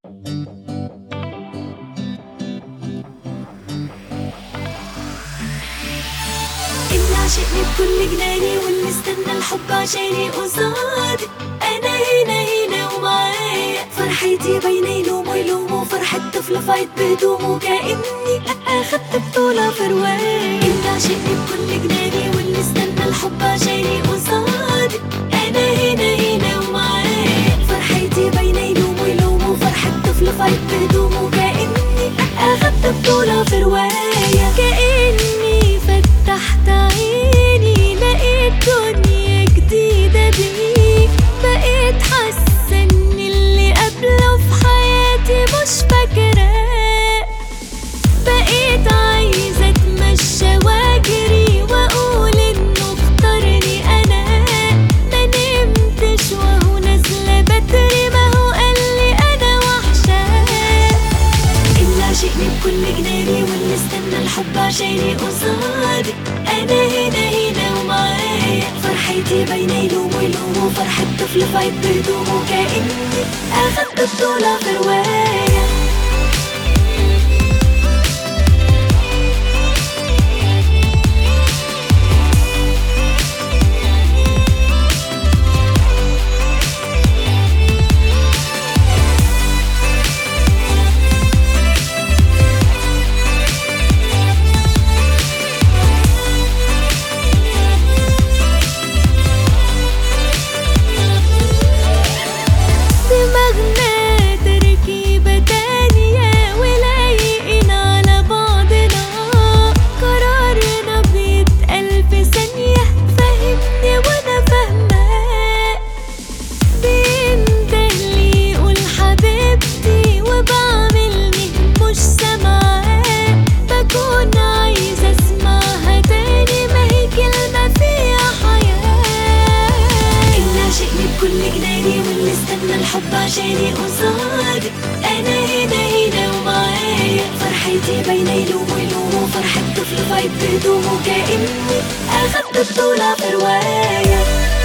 اللي عاشقني بكل جناني واللي استنى الحب عشاني قصادي، انا هنا ومعايا فرحتي باينه يلوموا يلوموا فرحة طفل فايت بهدومه كأني اخدت بطولة في رواية. اللي عاشقني بكل جناني واللي استنى الحب عشاني قصادي، انا هنا ومعايا فرحتي باينه يلوموا يلوموا فرحة طفل فايت بهدومه كأني اخدت بطولة في رواية. كأني فتحت عيني لقيت دنيا جديدة بيك، بقيت حاسة ان اللي قبله في حياتي مش فاكراه، بقيت عايزة اتمشى واجري واقول انه اختارني انا، ما نمتش وهو نازلة بدري ما هو قالي انا وحشاه. اللي عاشقني بكل جناني واللي استنى الحب عشاني قصادي، انا هنا ومعايا فرحتي باينه يلوموا يلوموا فرحة طفل فايت بهدومه كأني اخدت بطولة في رواية. دماغنا تركيبة تانية ولايقين على بعضنا، قرارنا بيتقال في ثانية فهمني وانا فاهماه، بيندهلي يقول حبيبتي وبعملني مش سامعاه، بكون عايزة اسمعها تاني ما هي كلمة فيها حياة. اللي عاشقني بكل جناني واللي استنى الحب عشاني قصادي، انا هنا ومعايا فرحتي باينه يلوموا يلوموا فرحة طفل فايت بهدومه كأني اخدت بطولة في رواية.